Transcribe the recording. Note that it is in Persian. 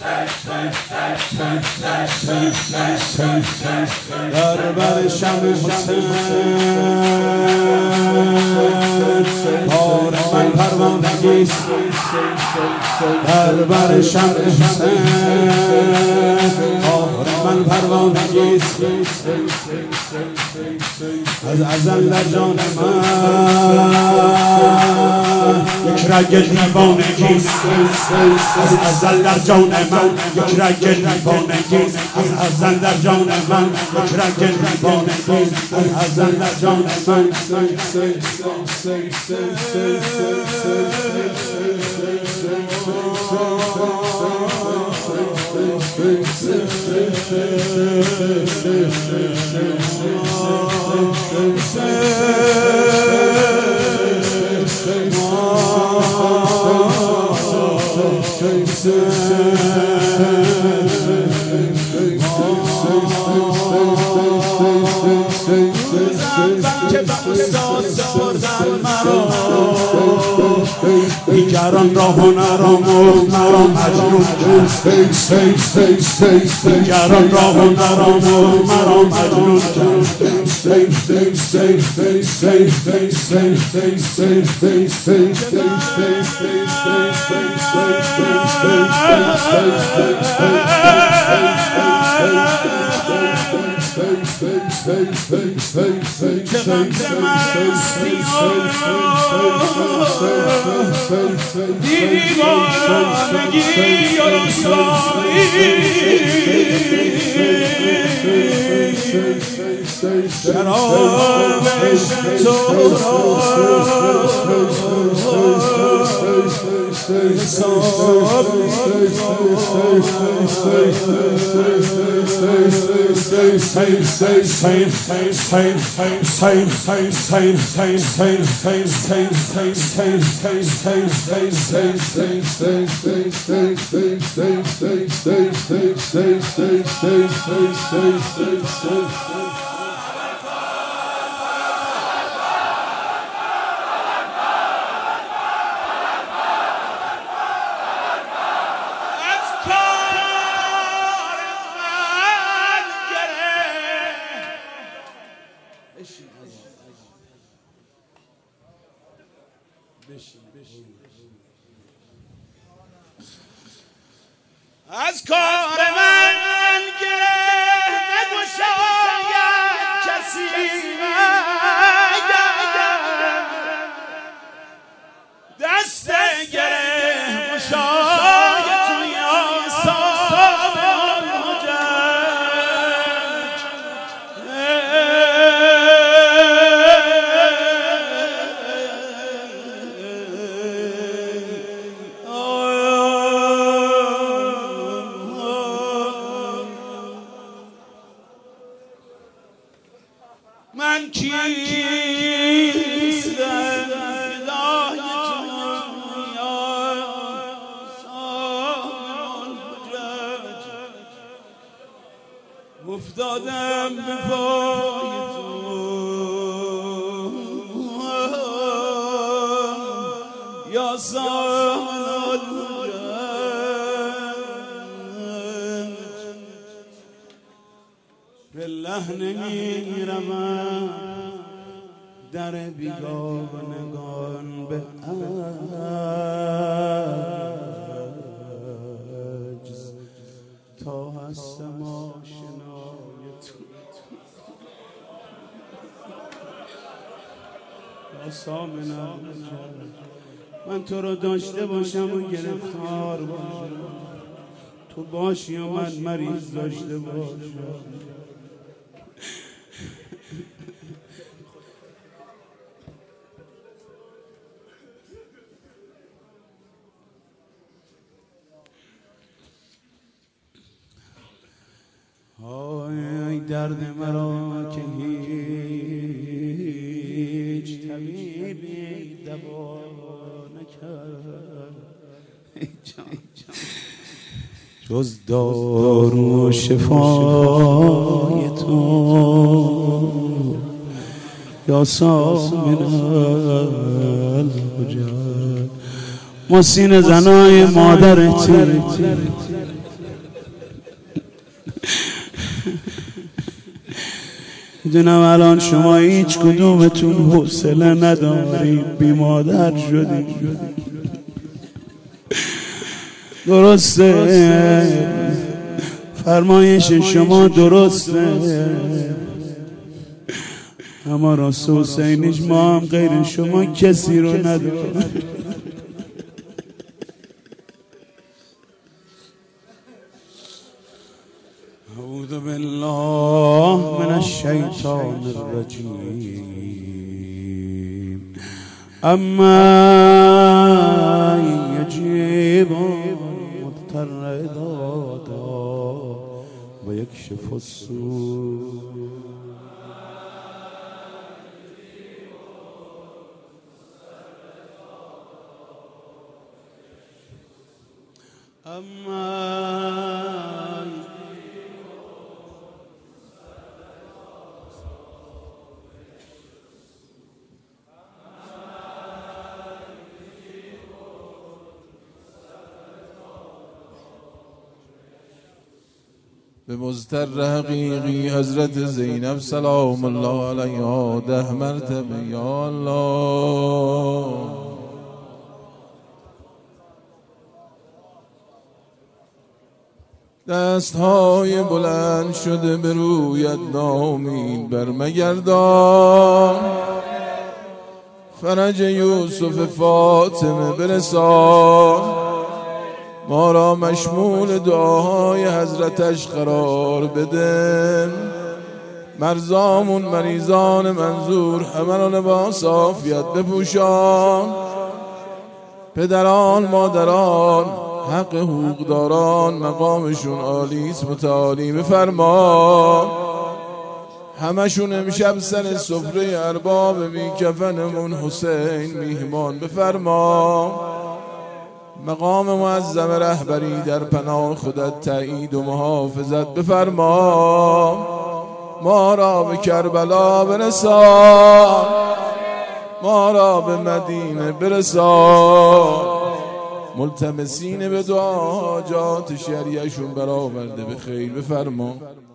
در بر شمع حسین کار من پروانگیست در بر شمع حسین کار من پروانگیست از ازل در جان من یک رگ دیوانگیست از ازل در جان من یک رگ دیوانگیست از ازل در جان من یک رگ دیوانگیست از ازل در جان من دیگران را هنر آموخت مرا مجنون کرد دیگران را هنر آموخت مرا مجنون کرد دیوانگی و رسوایی شراب عشق تو از کار من گره نگشاید کسی دست گره گشاید توی آسمان من کیستم الهی تو یا سامن حجت افتادم به پای تو یا سامن حجت به لحن میرم در بیگانگان به عجز تا هستم آشنای تو سامنم من تو رو داشته باشم و گرفتار باشم تو باشی و من مریض داشته باشم ای درد مرا که هیچ طبیبی دوا نکرد جز دارو و شفای تو یا سامن الحجت ما سینه زنای مادرتی میدونم الان شما هیچ کدومتون حوصله نداریم، بی مادر شدیم. درسته، فرمایش شما درسته، اما راست حسینیش ما هم غیر شما کسی رو نداریم. اعوذ بالله من الشیطان الرجیم. اما یجیب مضطر اذا دعا و یکشف السوء. به مضطر حقیقی حضرت زینب سلام الله علیها 10 مرتبه یا الله. دستهای بلند شده به رویت ناامید برمگردان. فرج یوسف فاطمه برسان، ما را مشمول دعاهای حضرتش قرار بده. مرزامون مریضان منظور همه را لباس عافیت بپوشان. پدران مادران حق حقوقداران مقامشون عالیست متعالی بفرما. همشون امشب سر سفره ارباب بی کفنمون حسین میهمان بفرما. مقام معظم رهبری در پناه خودت تایید و محافظت بفرما. ما را به کربلا برسان، ما را به مدینه برسان. ملتمسین به دعا حاجات شریعشون برآورده به خیر بفرما.